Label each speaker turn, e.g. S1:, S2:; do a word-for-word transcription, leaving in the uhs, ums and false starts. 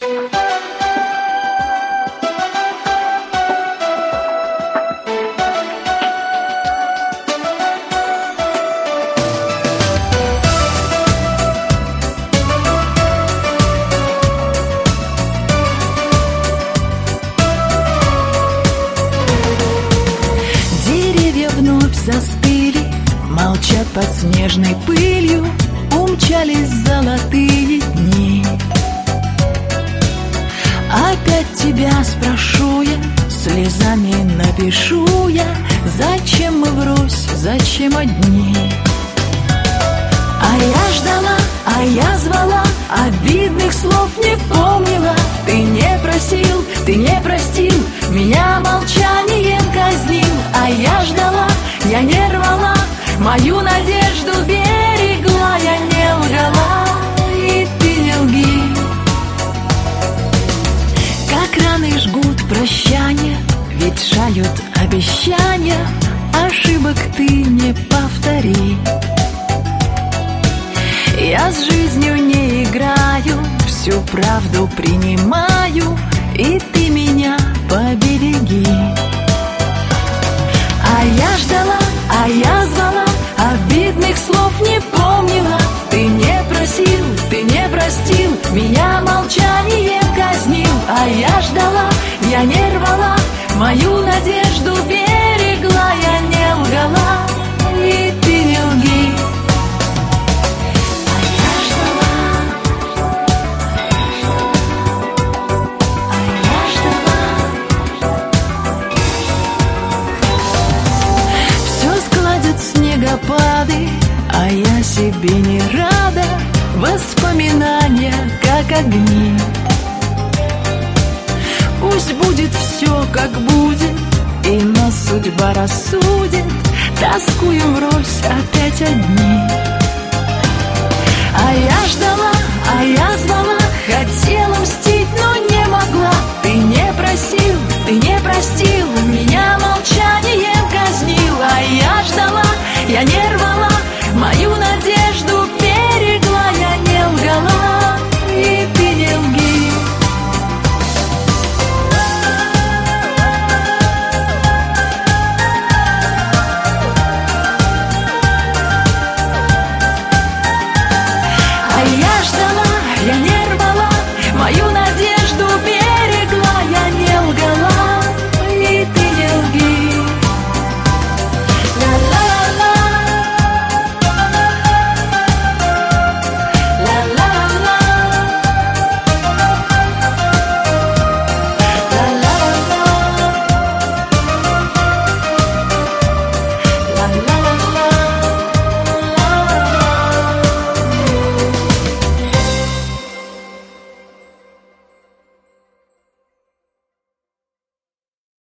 S1: Застыли, молчат под снежной пылью, умчались золотые дни. Опять тебя спрошу я, слезами напишу я, зачем мы врозь, зачем одни? А я ждала, а я звала, обидных слов не помнила. Ты не просил, ты не простил, меня молчанием казнил. А я ждала, я не рвала, мою надежду берегла. Я не лгала, и ты не лги. Как раны жгут прощания, ветшают обещания, ошибок ты не повтори. Я с жизнью не играю, всю правду принимаю, и ты меня побереги. А я ждала, а я звала, обидных слов не помнила. Ты не просил, ты не простил, меня молчанием казнил. А я ждала, я не рвала, мою надежду берегла. Я не лгала, и ты не лги. Снегопады, а я себе не рада. Воспоминания, как огни. Пусть будет все, как будет, и нас судьба рассудит. Тоскуем врозь опять одни. А я ждала.